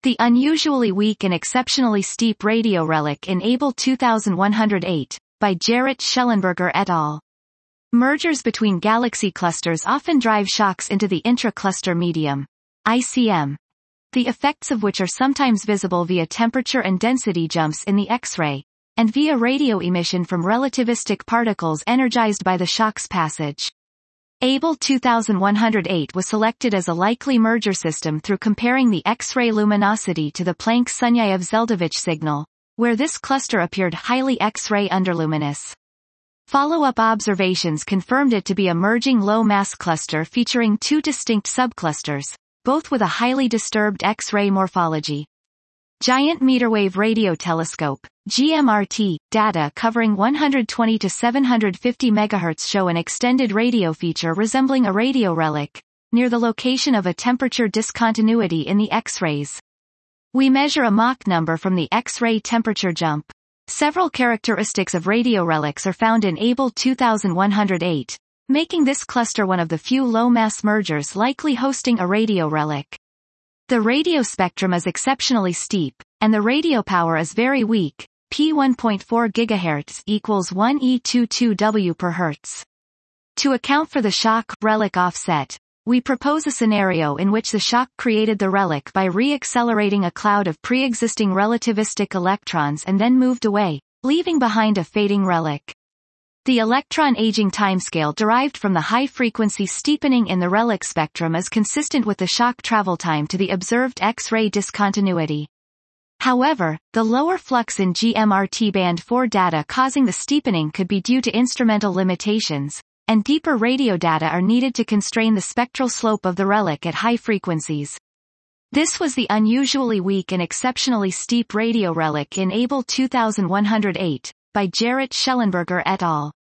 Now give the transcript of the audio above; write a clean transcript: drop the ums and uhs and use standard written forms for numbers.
The unusually weak and exceptionally steep radio relic in Able 2108, by Jarrett Schellenberger et al. Mergers between galaxy clusters often drive shocks into the intra-cluster medium, ICM, the effects of which are sometimes visible via temperature and density jumps in the X-ray, and via radio emission from relativistic particles energized by the shock's passage. Able 2108 was selected as a likely merger system through comparing the X-ray luminosity to the Planck-Sunyaev-Zeldovich signal, where this cluster appeared highly X-ray underluminous. Follow-up observations confirmed it to be a merging low-mass cluster featuring two distinct subclusters, both with a highly disturbed X-ray morphology. Giant Meterwave Radio Telescope, GMRT, data covering 120 to 750 MHz show an extended radio feature resembling a radio relic, near the location of a temperature discontinuity in the X-rays. We measure a Mach number from the X-ray temperature jump. Several characteristics of radio relics are found in Able 2108, making this cluster one of the few low-mass mergers likely hosting a radio relic. The radio spectrum is exceptionally steep, and the radio power is very weak, p 1.4 GHz equals 1 E22W per Hertz. To account for the shock-relic offset, we propose a scenario in which the shock created the relic by re-accelerating a cloud of pre-existing relativistic electrons and then moved away, leaving behind a fading relic. The electron aging timescale derived from the high-frequency steepening in the relic spectrum is consistent with the shock travel time to the observed X-ray discontinuity. However, the lower flux in GMRT band 4 data causing the steepening could be due to instrumental limitations, and deeper radio data are needed to constrain the spectral slope of the relic at high frequencies. This was the unusually weak and exceptionally steep radio relic in Able 2108, by Jarrett Schellenberger et al.